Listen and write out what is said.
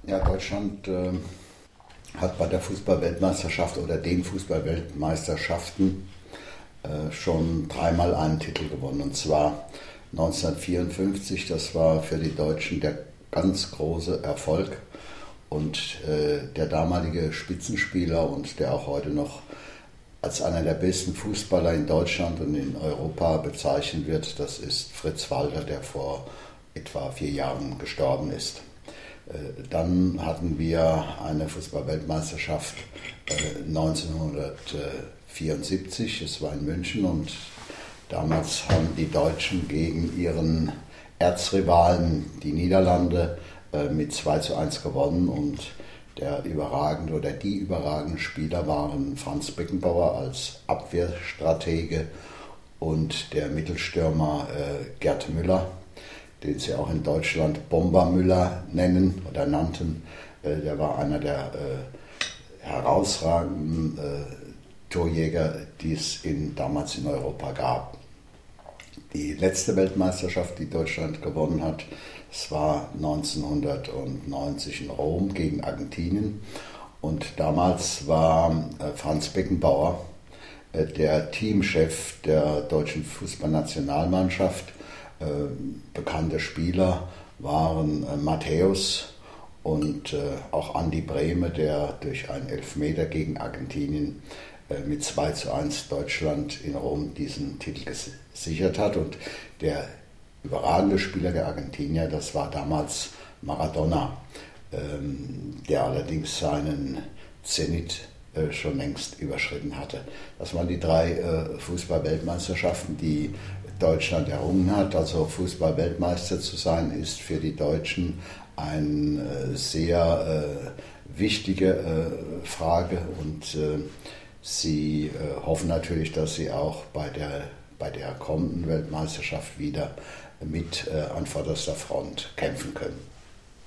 Ja, Deutschland hat bei der Fußball-Weltmeisterschaft oder den Fußball-Weltmeisterschaften schon dreimal einen Titel gewonnen. Und zwar 1954, das war für die Deutschen der ganz große Erfolg. Und der damalige Spitzenspieler und der auch heute noch als einer der besten Fußballer in Deutschland und in Europa bezeichnet wird, das ist Fritz Walter, der vor etwa 4 Jahren gestorben ist. Dann hatten wir eine Fußball-Weltmeisterschaft 1974, es war in München, und damals haben die Deutschen gegen ihren Erzrivalen, die Niederlande, mit 2:1 gewonnen, und die überragenden Spieler waren Franz Beckenbauer als Abwehrstratege und der Mittelstürmer Gerd Müller, den sie auch in Deutschland Bomber Müller nennen oder nannten. Der war einer der herausragenden Torjäger, die es damals in Europa gab. Die letzte Weltmeisterschaft, die Deutschland gewonnen hat, das war 1990 in Rom gegen Argentinien. Und damals war Franz Beckenbauer der Teamchef der deutschen Fußballnationalmannschaft. Bekannte Spieler waren Matthäus und auch Andi Brehme, der durch einen Elfmeter gegen Argentinien mit 2:1 Deutschland in Rom diesen Titel gesichert hat. Und der überragende Spieler der Argentinier, das war damals Maradona, der allerdings seinen Zenit schon längst überschritten hatte. Das waren die 3 Fußball-Weltmeisterschaften, die Deutschland errungen hat. Also Fußball-Weltmeister zu sein, ist für die Deutschen eine sehr wichtige Frage, und sie hoffen natürlich, dass sie auch bei der kommenden Weltmeisterschaft wieder mit an vorderster Front kämpfen können.